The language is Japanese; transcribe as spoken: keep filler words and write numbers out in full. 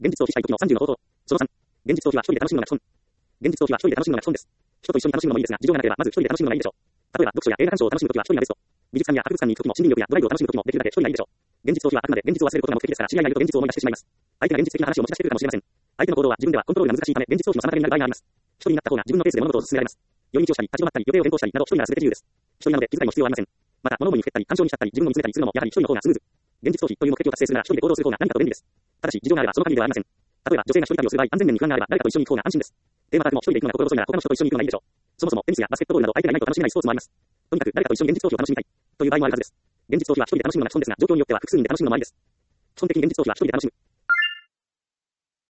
現実を期したい時のさんじゅうの方法。そのさん。現実逃避は一人で楽しむのが基本。現実逃避は一人で楽しむのが基本です。人と一緒に楽しむのもいいですが、事情がなければまず一人で楽しむのがいいでしょう。例えば、読書や映画鑑賞を楽しむ時は一人がベスト。美術館や博物館に行く時も森林浴やドライブを楽しむ時もできるだけ一人がいいでしょう。現実逃避はあくまで現実を忘れることが目的ですから、知り合いがいると現実を思い出してしまいます。相手が現実的な話を持ち出してくるかもしれません。相手の行動は自分ではコントロールが難しいため、現実逃避の妨げになる場合があります。一人になった方が自分のペースで物事を進められます。寄り道をしたり、立ち止まったり、予定を変更したりなど一人なら全て自由です。一人なので気遣いも必要はありません。また、物思いにふけったり、感情に浸ったり、自分を見つめたりするのもやはり一人の方がスムーズ。現実逃避という目的を達成するなら一人で行動する方が何かと便利です。ただし、事情があればその限りではありません。例えば、女性が一人旅をする場合、安全面に不安があれば誰かと一緒に行く方が安心です。テーマパークも一人で行くのが心細いなら他の人と一緒に行くのがいいでしょう。そもそもテニスやバスケットボールなど相手がいないと楽しめないスポーツもあります。とにかく誰かと一緒に現実逃避を楽しみたいという場合もあるはずです。現実逃避は一人で楽しむのが基本ですが、状況によっては複数人で楽しむのもありです。基本的に現実逃避は一人で楽しむ。